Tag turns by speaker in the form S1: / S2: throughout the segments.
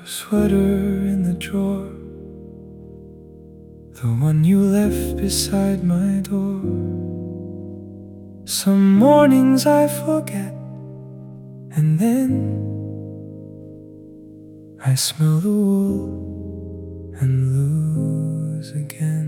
S1: sweater in the drawer, the one you left beside my door. Some mornings I forget, and then I smell the wool and lose again.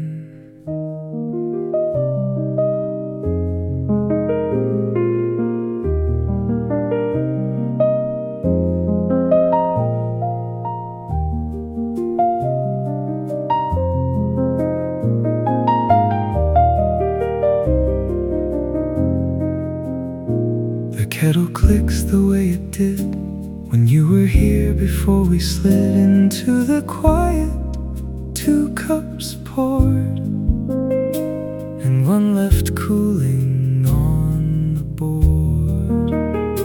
S1: The kettle clicks the way it did when you were here before we slid into the quiet. 2 cups poured and one left cooling on the board.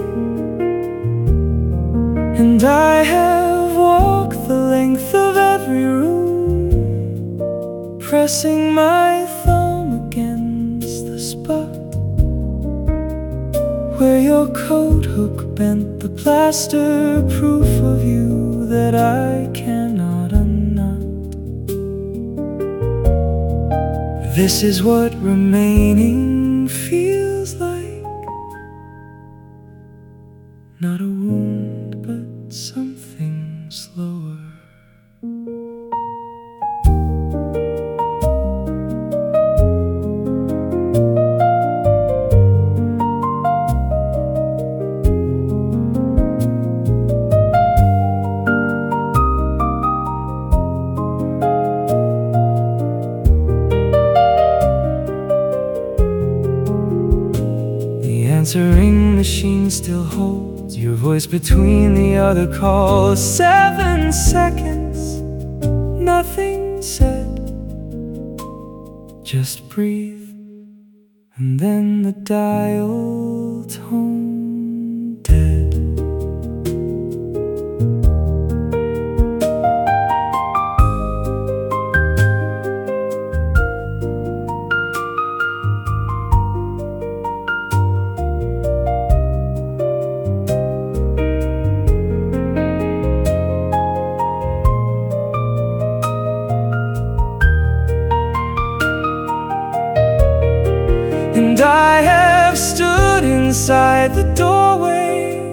S1: And I have walked the length of every room, pressing my thumb against the spot where your coat hook bent the plaster proof of you that I cannot unknot. This is what remaining feels like. Not a wound, but something slower. Answering machine still holds your voice between the other calls. 7 seconds, nothing said, just breathe, and then the dial tone dead. And I have stood inside the doorway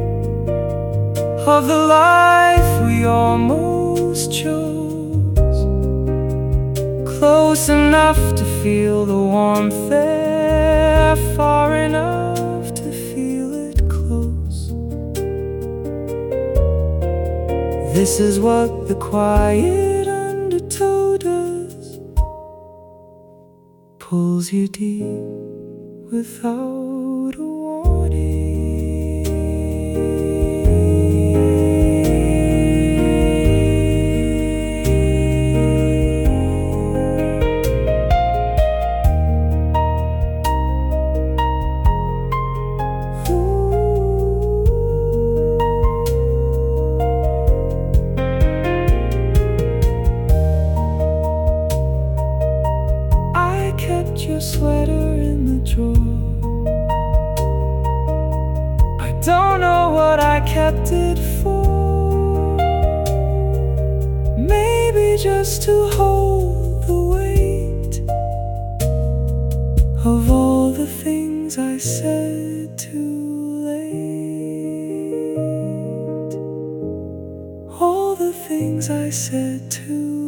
S1: of the life we almost chose, close enough to feel the warmth there, far enough to feel it close. This is what the quiet undertow does, pulls you deep without a warning. I kept your sweater in the drawer. I don't know what I kept it for. Maybe just to hold the weight of all the things I said too late. All the things I said too late.